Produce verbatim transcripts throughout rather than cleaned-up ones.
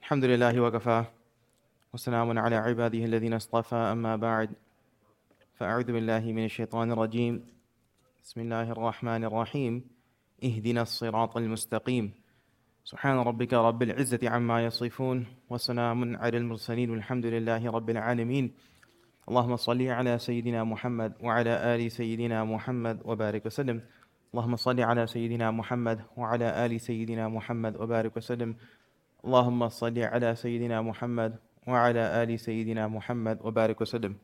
الحمد لله وكفى وسلام على عباده الذين اصطفى أما بعد فأعوذ بالله من الشيطان الرجيم بسم الله الرحمن الرحيم اهدنا الصراط المستقيم سبحان ربك رب العزة عما يصفون وسلام على المرسلين والحمد لله رب العالمين اللهم صل على سيدنا محمد وعلى آل سيدنا محمد وبارك وسلم اللهم صل على سيدنا محمد وعلى آل سيدنا محمد وبارك وسلم اللهم صل على سيدنا محمد وعلى آل سيدنا محمد وبارك وسلم.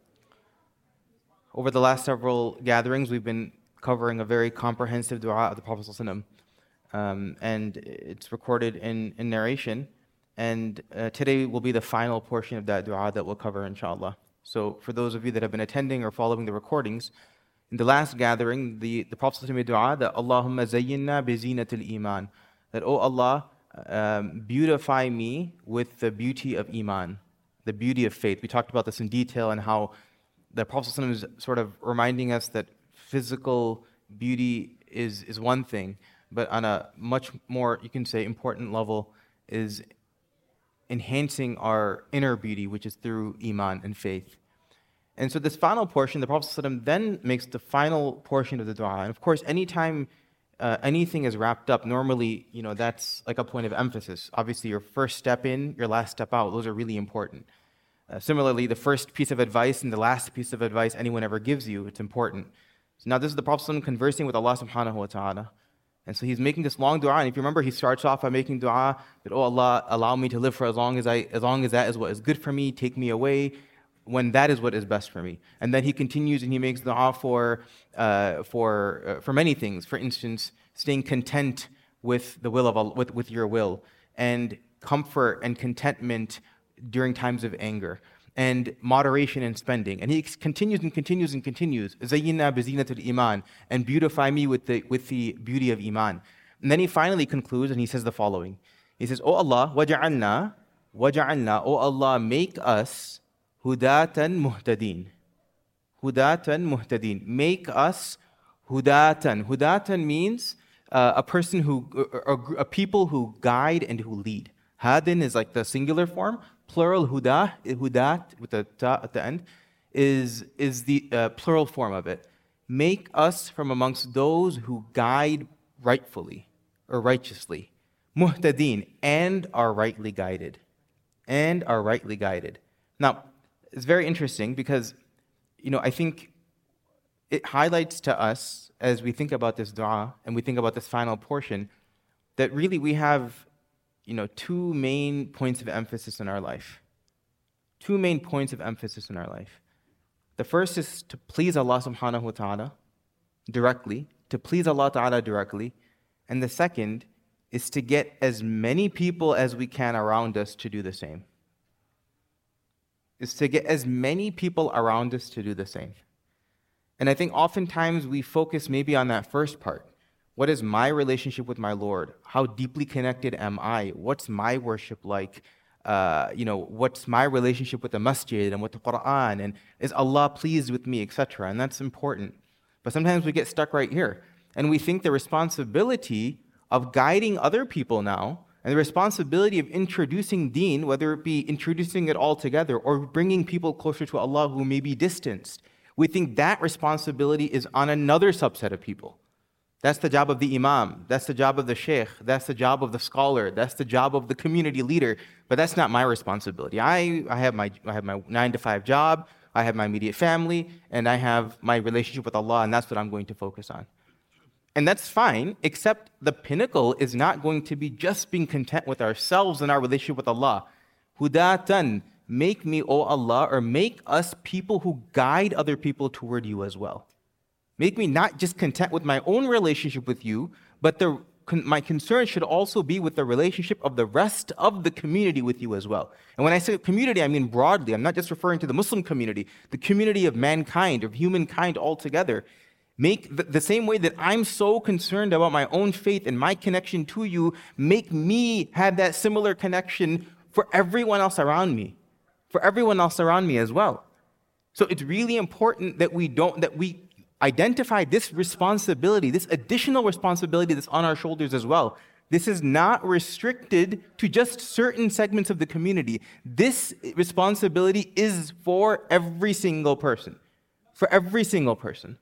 Over the last several gatherings, we've been covering a very comprehensive dua of the Prophet ﷺ, um, and it's recorded in, in narration. And uh, today will be the final portion of that dua that we'll cover, inshallah. So, for those of you that have been attending or following the recordings, in the last gathering, the, the Prophet ﷺ made dua that Allahumma zayyinna bi zinatil iman, that, oh Allah, um, beautify me with the beauty of iman, the beauty of faith. We talked about this in detail and how the Prophet ﷺ is sort of reminding us that physical beauty is, is one thing, but on a much more, you can say, important level is enhancing our inner beauty, which is through iman and faith. And so this final portion, the Prophet ﷺ then makes the final portion of the dua. And of course, anytime uh, anything is wrapped up, normally, you know, that's like a point of emphasis. Obviously, your first step in, your last step out, those are really important. Uh, similarly, the first piece of advice and the last piece of advice anyone ever gives you, it's important. So now this is the Prophet ﷺ conversing with Allah subhanahu wa ta'ala. And so he's making this long dua. And if you remember, he starts off by making dua that, oh Allah, allow me to live for as long as I, as long as that is what is good for me, take me away when that is what is best for me. And then he continues and he makes dua for, uh, for, uh, for many things. For instance, staying content with the will of Allah, with, with your will, and comfort and contentment during times of anger, and moderation in spending. And he continues and continues and continues. Zayyinna bi zinatil iman, and beautify me with the with the beauty of iman. And then he finally concludes and he says the following. He says, "O Allah, waja'alna, waja'alna, O Allah, make us hudatan muhtadin. Hudatan muhtadin. Make us hudatan. Hudatan means uh, a person who, a, a people who guide and who lead. Hadin is like the singular form. Plural huda, hudat with the ta at the end, is, is the uh, plural form of it. Make us from amongst those who guide rightfully or righteously. Muhtadin, and are rightly guided. And are rightly guided. Now, it's very interesting because, you know, I think it highlights to us as we think about this dua and we think about this final portion that really we have, you know, two main points of emphasis in our life. Two main points of emphasis in our life. The first is to please Allah subhanahu wa ta'ala directly, to please Allah ta'ala directly. And the second is to get as many people as we can around us to do the same. Is to get as many people around us to do the same. And I think oftentimes we focus maybe on that first part. What is my relationship with my Lord? How deeply connected am I? What's my worship like? Uh, you know, what's my relationship with the masjid and with the Quran? And is Allah pleased with me, et cetera? And that's important. But sometimes we get stuck right here. And we think the responsibility of guiding other people now, and the responsibility of introducing deen, whether it be introducing it all together or bringing people closer to Allah who may be distanced, we think that responsibility is on another subset of people. That's the job of the imam, that's the job of the sheikh, that's the job of the scholar, that's the job of the community leader, but that's not my responsibility. I, I, have my, I have my nine to five job, I have my immediate family, and I have my relationship with Allah, and that's what I'm going to focus on. And that's fine, except the pinnacle is not going to be just being content with ourselves and our relationship with Allah. Hudatan, make me, O Allah, or make us people who guide other people toward you as well. Make me not just content with my own relationship with you, but the, con, my concern should also be with the relationship of the rest of the community with you as well. And when I say community, I mean broadly. I'm not just referring to the Muslim community, the community of mankind, of humankind altogether. Make the, the same way that I'm so concerned about my own faith and my connection to you, make me have that similar connection for everyone else around me, for everyone else around me as well. So it's really important that we don't, that we identify this responsibility, this additional responsibility that's on our shoulders as well, This is not restricted to just certain segments of the community. This responsibility is for every single person. For every single person.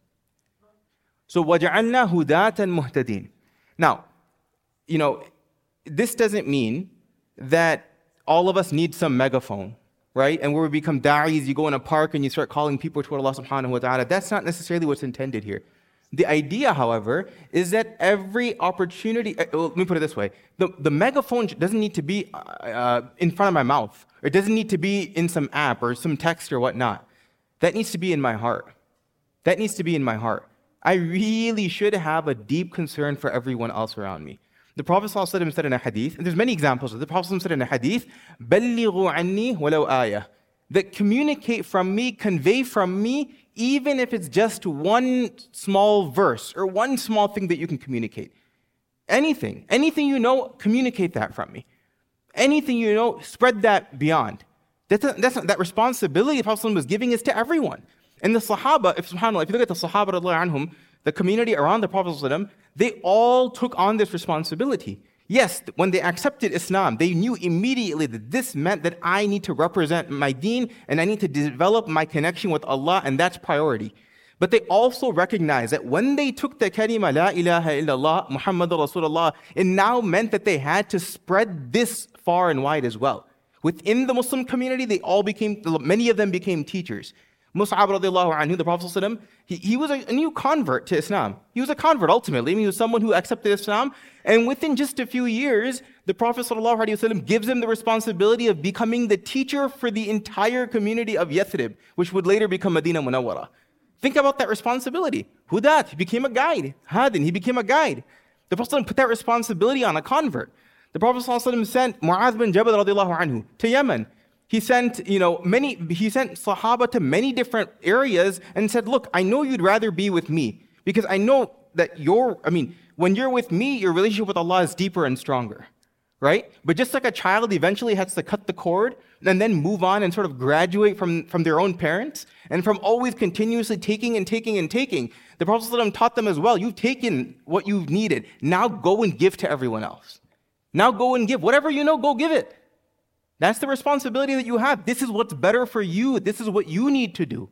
So, وَجَعَلْنَا هُدَاةً مُهْتَدِينَ. Now, you know, this doesn't mean that all of us need some megaphone, right? And where we become da'is, you go in a park and you start calling people toward Allah subhanahu wa ta'ala. That's not necessarily what's intended here. The idea, however, is that every opportunity, uh, well, let me put it this way. The, the megaphone doesn't need to be uh, in front of my mouth. Or it doesn't need to be in some app or some text or whatnot. That needs to be in my heart. That needs to be in my heart. I really should have a deep concern for everyone else around me. The Prophet ﷺ said in a hadith, and there's many examples of it. The Prophet ﷺ said in a hadith, بَلِّغُوا عَنِّي وَلَوْ آيَةً, that communicate from me, convey from me, even if it's just one small verse or one small thing that you can communicate. Anything, anything you know, communicate that from me. Anything you know, spread that beyond. That's, a, that's a, that responsibility the Prophet ﷺ was giving is to everyone. And the Sahaba, if subhanAllah, if you look at the Sahaba radiallahu anhum, the community around the Prophet ﷺ, they all took on this responsibility. Yes, when they accepted Islam, they knew immediately that this meant that I need to represent my deen and I need to develop my connection with Allah, and that's priority. But they also recognized that when they took the kalima, La ilaha illallah, Muhammadur Rasulullah, it now meant that they had to spread this far and wide as well. Within the Muslim community, they all became, many of them became teachers. Mus'ab radiallahu anhu, the Prophet ﷺ, he, he was a, a new convert to Islam. He was a convert ultimately. I mean, he was someone who accepted Islam. And within just a few years, the Prophet ﷺ gives him the responsibility of becoming the teacher for the entire community of Yathrib, which would later become Medina Munawwara. Think about that responsibility. Hudat, he became a guide. Hadin, he became a guide. The Prophet ﷺ put that responsibility on a convert. The Prophet ﷺ sent Mu'adh bin Jabal radiallahu anhu to Yemen. He sent, you know, many, he sent Sahaba to many different areas and said, look, I know you'd rather be with me because I know that you're, I mean, when you're with me, your relationship with Allah is deeper and stronger, right? But just like a child eventually has to cut the cord and then move on and sort of graduate from, from their own parents and from always continuously taking and taking and taking, the Prophet ﷺ taught them as well, you've taken what you've needed, now go and give to everyone else. Now go and give. Whatever you know, go give it. That's the responsibility that you have. This is what's better for you. This is what you need to do.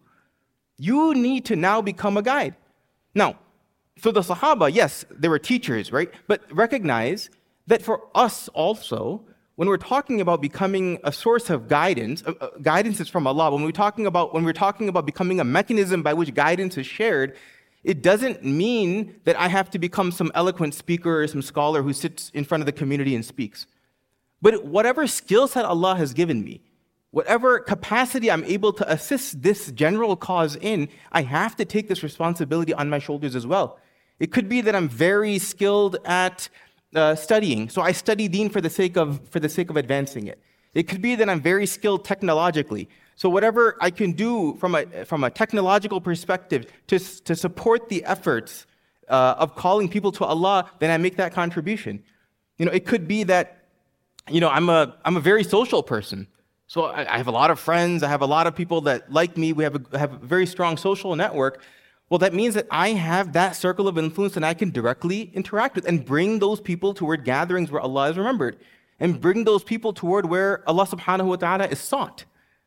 You need to now become a guide. Now, for the Sahaba, yes, they were teachers, right? But recognize that for us also, when we're talking about becoming a source of guidance, uh, uh, guidance is from Allah. When we're talking about when we're talking about becoming a mechanism by which guidance is shared, it doesn't mean that I have to become some eloquent speaker or some scholar who sits in front of the community and speaks. But whatever skill set Allah has given me, whatever capacity I'm able to assist this general cause in, I have to take this responsibility on my shoulders as well. It could be that I'm very skilled at uh, studying, so I study deen for the sake of for the sake of advancing it. It could be that I'm very skilled technologically, so whatever I can do from a from a technological perspective to to support the efforts uh, of calling people to Allah, then I make that contribution. You know, it could be that, you know, I'm a I'm a very social person. So I, I have a lot of friends. I have a lot of people that like me. We have a, have a very strong social network. Well, that means that I have that circle of influence that I can directly interact with and bring those people toward gatherings where Allah is remembered and bring those people toward where Allah subhanahu wa ta'ala is sought.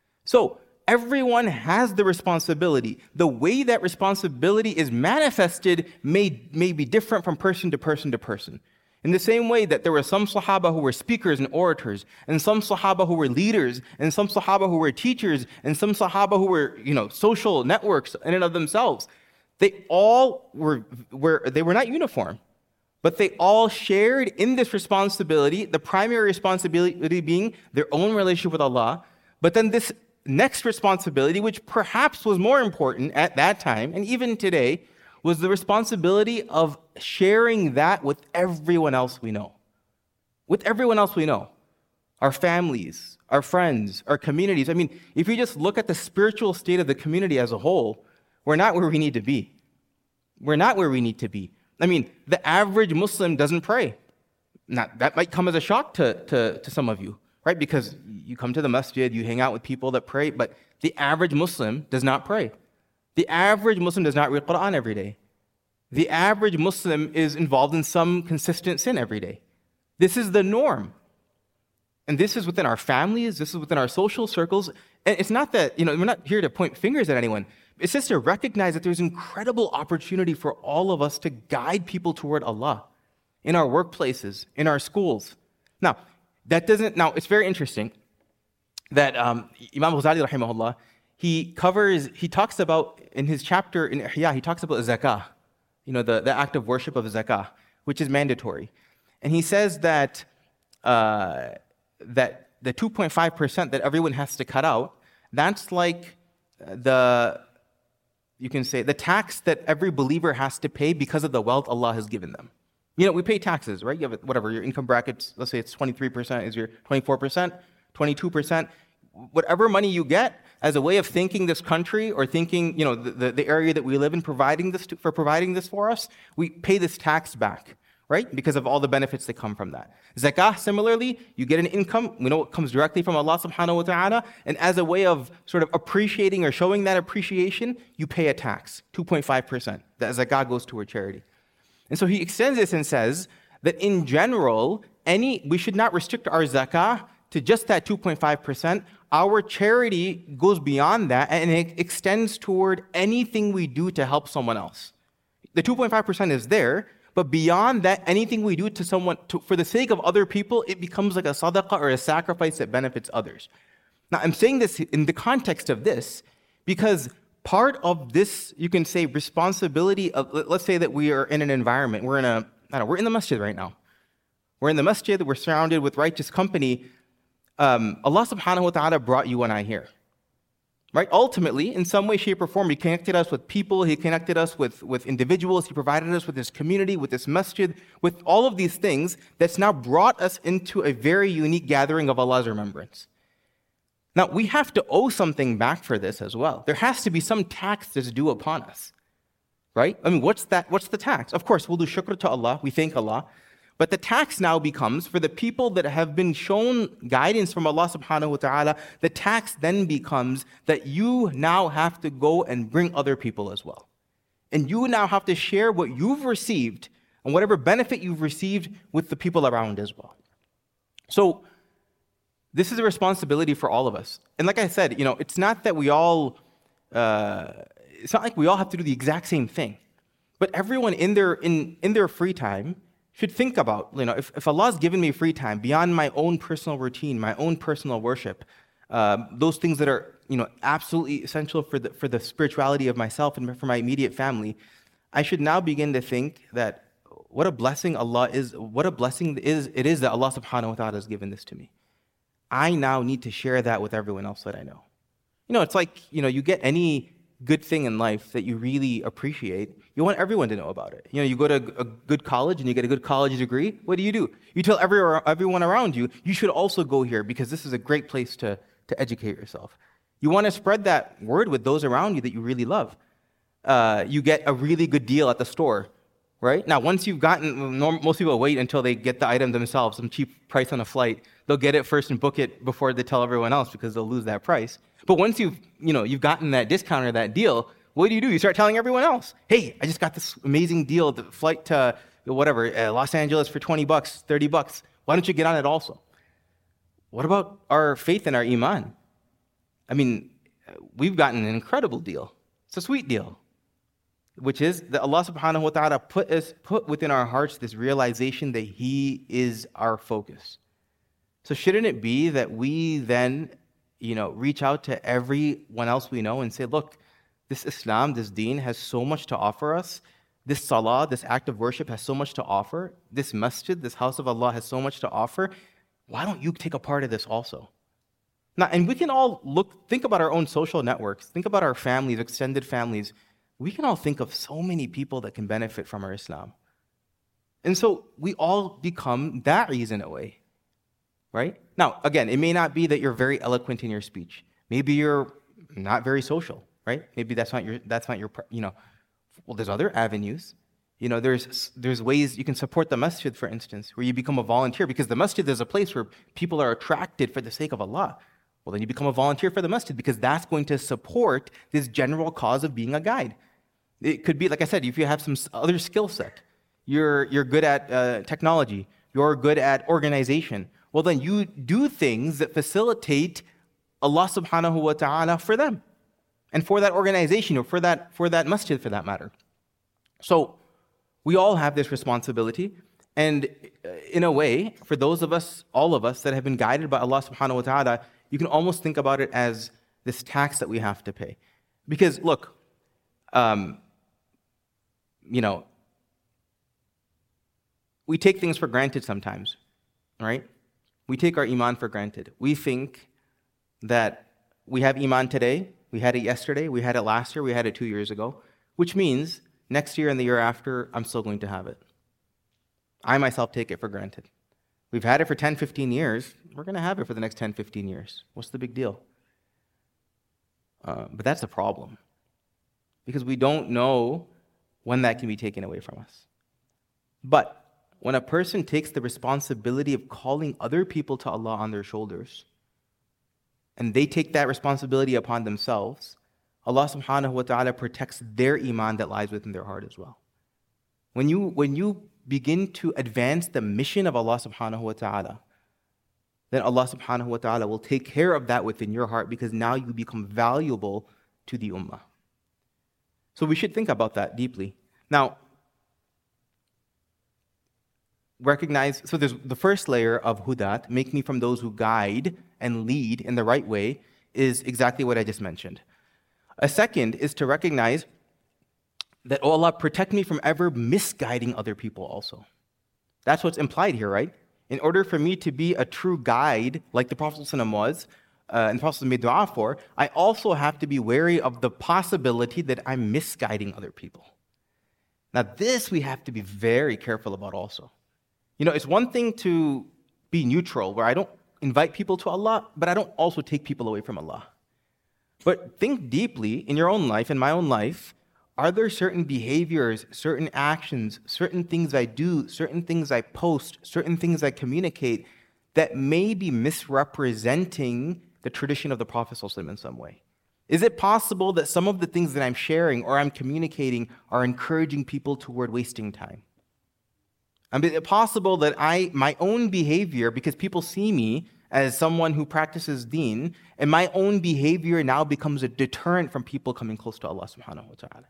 So everyone has the responsibility. The way that responsibility is manifested may, may be different from person to person to person. In the same way that there were some Sahaba who were speakers and orators, and some Sahaba who were leaders, and some Sahaba who were teachers, and some Sahaba who were, you know, social networks in and of themselves. They all were, were they were not uniform, but they all shared in this responsibility, the primary responsibility being their own relationship with Allah, but then this next responsibility, which perhaps was more important at that time, and even today, was the responsibility of sharing that with everyone else we know. With everyone else we know. Our families, our friends, our communities. I mean, if you just look at the spiritual state of the community as a whole, we're not where we need to be. We're not where we need to be. I mean, the average Muslim doesn't pray. Now, that might come as a shock to, to, to some of you, right? Because you come to the masjid, you hang out with people that pray, but the average Muslim does not pray. The average Muslim does not read Quran every day. The average Muslim is involved in some consistent sin every day. This is the norm. And this is within our families, this is within our social circles. And it's not that, you know, we're not here to point fingers at anyone. It's just to recognize that there's incredible opportunity for all of us to guide people toward Allah in our workplaces, in our schools. Now, that doesn't, now it's very interesting that um, Imam Ghazali, rahimahullah, he covers, he talks about, in his chapter in Ihya, he talks about zakah, you know, the, the act of worship of zakah, which is mandatory. And he says that, uh, that the two point five percent that everyone has to cut out, that's like the, you can say, the tax that every believer has to pay because of the wealth Allah has given them. You know, we pay taxes, right? You have whatever, your income brackets, let's say it's twenty-three percent is your twenty-four percent, twenty-two percent. Whatever money you get as a way of thinking this country or thinking, you know, the, the, the area that we live in, providing this to, for providing this for us, we pay this tax back, right? Because of all the benefits that come from that. Zakah, similarly, you get an income, we know it comes directly from Allah subhanahu wa ta'ala, and as a way of sort of appreciating or showing that appreciation, you pay a tax, two point five percent. That zakah goes toward charity. And so he extends this and says that in general, any we should not restrict our zakah to just that two point five percent. Our charity goes beyond that and it extends toward anything we do to help someone else. The two point five percent is there, but beyond that, anything we do to someone to, for the sake of other people, it becomes like a sadaqah or a sacrifice that benefits others. Now, I'm saying this in the context of this because part of this, you can say, responsibility of, let's say that we are in an environment, we're in a, I don't know, we're in the masjid right now. We're in the masjid, we're surrounded with righteous company. Um, Allah subhanahu wa ta'ala brought you and I here. Right? Ultimately, in some way, shape, or form, He connected us with people, He connected us with, with individuals, He provided us with this community, with this masjid, with all of these things that's now brought us into a very unique gathering of Allah's remembrance. Now, we have to owe something back for this as well. There has to be some tax that's due upon us. Right? I mean, what's that? What's the tax? Of course, we'll do shukr to Allah, we thank Allah. But the tax now becomes, for the people that have been shown guidance from Allah subhanahu wa ta'ala, the tax then becomes that you now have to go and bring other people as well. And you now have to share what you've received and whatever benefit you've received with the people around as well. So this is a responsibility for all of us. And like I said, you know, it's not that we all, uh, it's not like we all have to do the exact same thing. But everyone in their, in, in their free time should think about, you know, if, if Allah's given me free time beyond my own personal routine, my own personal worship, uh, those things that are, you know, absolutely essential for the, for the spirituality of myself and for my immediate family, I should now begin to think that what a blessing Allah is, what a blessing is, it is that Allah subhanahu wa ta'ala has given this to me. I now need to share that with everyone else that I know. You know, it's like, you know, you get any good thing in life that you really appreciate, you want everyone to know about it. You know, you go to a good college and you get a good college degree, what do you do? You tell every, everyone around you, you should also go here because this is a great place to, to educate yourself. You want to spread that word with those around you that you really love. Uh, you get a really good deal at the store, right? Now, once you've gotten, most people wait until they get the item themselves, some cheap price on a flight. They'll get it first and book it before they tell everyone else because they'll lose that price. But once you've, you know, you've gotten that discount or that deal, what do you do? You start telling everyone else, hey, I just got this amazing deal, the flight to whatever, uh, Los Angeles for twenty bucks, thirty bucks. Why don't you get on it also? What about our faith and our iman? I mean, we've gotten an incredible deal. It's a sweet deal, which is that Allah subhanahu wa ta'ala put us, put within our hearts this realization that He is our focus. So shouldn't it be that we then, you know, reach out to everyone else we know and say, look, this Islam, this deen has so much to offer us. This salah, this act of worship has so much to offer. This masjid, this house of Allah has so much to offer. Why don't you take a part of this also? Now, and we can all look, think about our own social networks. Think about our families, extended families. We can all think of so many people that can benefit from our Islam. And so we all become da'is in a way. Right? Now, again, it may not be that you're very eloquent in your speech. Maybe you're not very social, right? Maybe that's not your, that's not your, you know, well, there's other avenues. You know, there's, there's ways you can support the masjid, for instance, where you become a volunteer because the masjid is a place where people are attracted for the sake of Allah. Well, then you become a volunteer for the masjid because that's going to support this general cause of being a guide. It could be, like I said, if you have some other skill set, you're, you're good at uh, technology. you're good at organization. Well, then you do things that facilitate Allah subhanahu wa ta'ala for them and for that organization or for that, for that masjid for that matter. So we all have this responsibility. And in a way, for those of us, all of us that have been guided by Allah subhanahu wa ta'ala, you can almost think about it as this tax that we have to pay. Because look, um, you know, we take things for granted sometimes, right? We take our iman for granted. We think that we have iman today, we had it yesterday, we had it last year, we had it two years ago, which means next year and the year after, I'm still going to have it. I myself take it for granted. We've had it for ten, fifteen years. We're going to have it for the next ten, fifteen years. What's the big deal? Uh, but that's the problem. Because we don't know when that can be taken away from us. But when a person takes the responsibility of calling other people to Allah on their shoulders, and they take that responsibility upon themselves, Allah subhanahu wa ta'ala protects their iman that lies within their heart as well. When you, when you begin to advance the mission of Allah subhanahu wa ta'ala, then Allah subhanahu wa ta'ala will take care of that within your heart because now you become valuable to the ummah. So we should think about that deeply. Now, recognize, so there's the first layer of hudat, make me from those who guide and lead in the right way, is exactly what I just mentioned. A second is to recognize that, oh Allah, protect me from ever misguiding other people also. That's what's implied here, right? In order for me to be a true guide, like the Prophet ﷺ was, uh, and the Prophet made dua for, I also have to be wary of the possibility that I'm misguiding other people. Now this we have to be very careful about also. You know, it's one thing to be neutral, where I don't invite people to Allah, but I don't also take people away from Allah. But think deeply in your own life, in my own life, are there certain behaviors, certain actions, certain things I do, certain things I post, certain things I communicate that may be misrepresenting the tradition of the Prophet ﷺ in some way? Is it possible that some of the things that I'm sharing or I'm communicating are encouraging people toward wasting time? I mean, is it possible that I, my own behavior, because people see me as someone who practices deen, and my own behavior now becomes a deterrent from people coming close to Allah subhanahu wa ta'ala?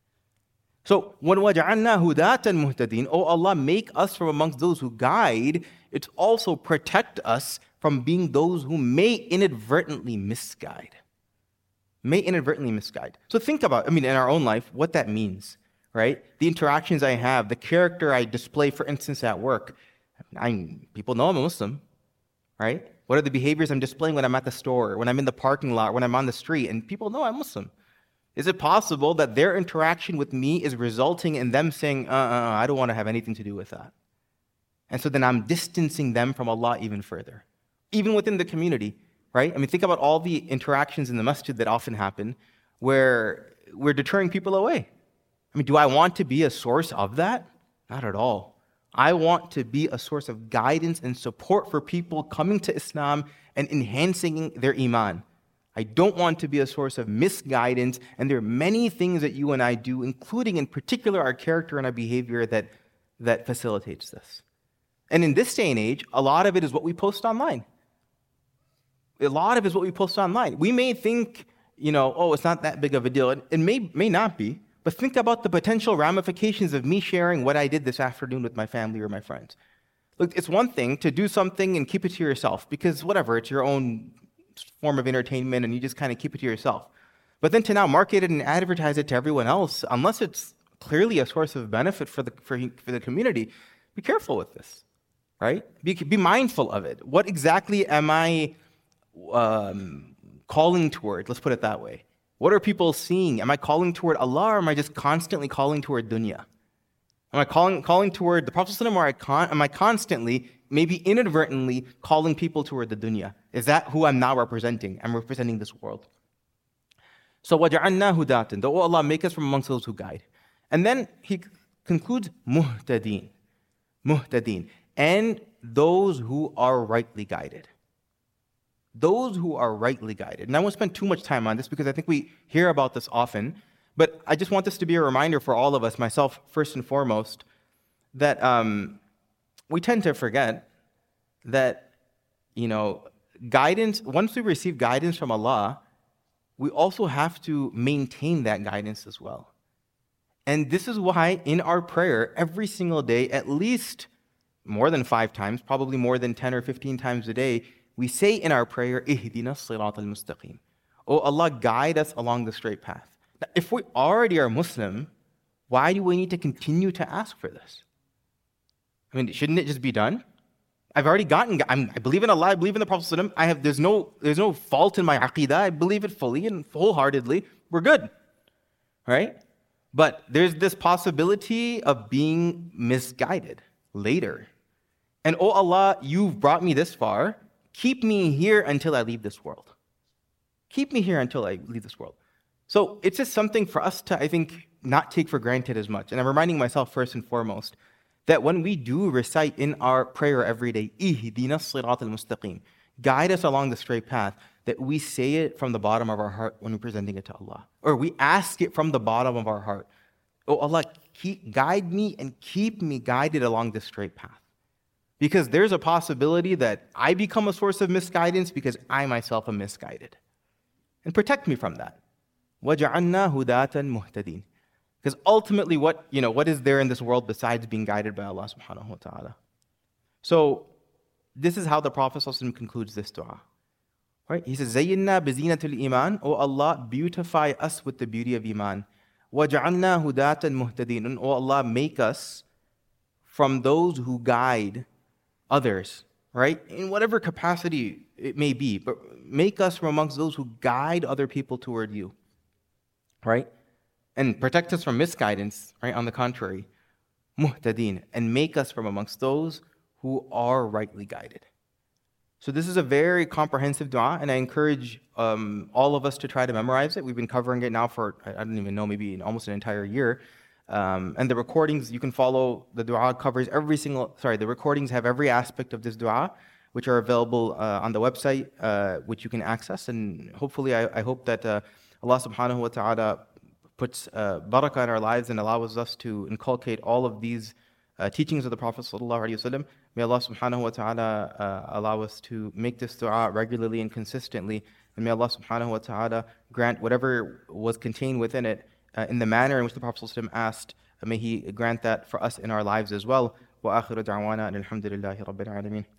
So, when وَجَعَلْنَا هُدَاةً مُهْتَدِينَ, oh Allah, make us from amongst those who guide, it's also protect us from being those who may inadvertently misguide. May inadvertently misguide. So think about, I mean, in our own life, what that means. Right? The interactions I have, the character I display, for instance, at work. I, people know I'm a Muslim, right? What are the behaviors I'm displaying when I'm at the store, when I'm in the parking lot, when I'm on the street, and people know I'm Muslim? Is it possible that their interaction with me is resulting in them saying, uh, uh, I don't want to have anything to do with that? And so then I'm distancing them from Allah even further. Even within the community, right? I mean, think about all the interactions in the masjid that often happen where we're deterring people away. I mean, do I want to be a source of that? Not at all. I want to be a source of guidance and support for people coming to Islam and enhancing their iman. I don't want to be a source of misguidance, and there are many things that you and I do, including in particular our character and our behavior, that, that facilitates this. And in this day and age, a lot of it is what we post online. A lot of it is what we post online. We may think, you know, oh, it's not that big of a deal. It, it may, may not be. But think about the potential ramifications of me sharing what I did this afternoon with my family or my friends. Look, it's one thing to do something and keep it to yourself, because whatever, it's your own form of entertainment and you just kind of keep it to yourself. But then to now market it and advertise it to everyone else, unless it's clearly a source of benefit for the, for, for the community, be careful with this, right? Be, be mindful of it. What exactly am I um, calling toward? Let's put it that way. What are people seeing? Am I calling toward Allah, or am I just constantly calling toward dunya? Am I calling, calling toward the Prophet ﷺ, or I con- am I constantly, maybe inadvertently, calling people toward the dunya? Is that who I'm now representing? I'm representing this world. So, وَجَعَلْنَا هُدَاةً, oh Allah, make us from amongst those who guide. And then he concludes, muhtadeen, muhtadeen, and those who are rightly guided. Those who are rightly guided. And I won't spend too much time on this because I think we hear about this often, but I just want this to be a reminder for all of us, myself first and foremost, that um, we tend to forget that, you know, guidance, once we receive guidance from Allah, we also have to maintain that guidance as well. And this is why in our prayer, every single day, at least more than five times, probably more than ten or fifteen times a day, we say in our prayer, Ihdina as-sirat al-mustaqim. Oh Allah, guide us along the straight path. Now, if we already are Muslim, why do we need to continue to ask for this? I mean, shouldn't it just be done? I've already gotten, I'm, I believe in Allah, I believe in the Prophet ﷺ. I have, there's no, there's no fault in my aqeedah. I believe it fully and wholeheartedly. We're good, right? But there's this possibility of being misguided later. And oh Allah, you've brought me this far. Keep me here until I leave this world. Keep me here until I leave this world. So it's just something for us to, I think, not take for granted as much. And I'm reminding myself first and foremost that when we do recite in our prayer every day, Ihdina as-sirat al-mustaqim, guide us along the straight path, that we say it from the bottom of our heart when we're presenting it to Allah. Or we ask it from the bottom of our heart. Oh Allah, keep, guide me and keep me guided along this straight path. Because there's a possibility that I become a source of misguidance because I myself am misguided. And protect me from that. وَجَعَلْنَا هُدَاةً مُهْتَدِينَ. Because ultimately, what, you know, what is there in this world besides being guided by Allah subhanahu wa ta'ala? So, this is how the Prophet ﷺ concludes this dua. Right? He says, زَيِّنَّا بِزِينَةِ الْإِيمَانِ. O Allah, beautify us with the beauty of Iman. وَجَعَلْنَا هُدَاةً مُهْتَدِينَ. And O Allah, make us from those who guide others, right? In whatever capacity it may be, but make us from amongst those who guide other people toward you, right? And protect us from misguidance, right? On the contrary, muhtadeen, and make us from amongst those who are rightly guided. So this is a very comprehensive dua, and I encourage um, all of us to try to memorize it. We've been covering it now for, I don't even know, maybe almost an entire year. Um, and the recordings, you can follow, the dua covers every single, sorry, the recordings have every aspect of this dua, which are available uh, on the website, uh, which you can access. And hopefully, I, I hope that uh, Allah subhanahu wa ta'ala puts uh, barakah in our lives and allows us to inculcate all of these uh, teachings of the Prophet sallallahu alaihi wasallam. May Allah subhanahu wa ta'ala uh, allow us to make this dua regularly and consistently. And may Allah subhanahu wa ta'ala grant whatever was contained within it uh, in the manner in which the Prophet sallallahu alaihi wasallam asked. Uh, may He grant that for us in our lives as well. Wa akhiru da'wana alhamdulillahi rabbil alameen.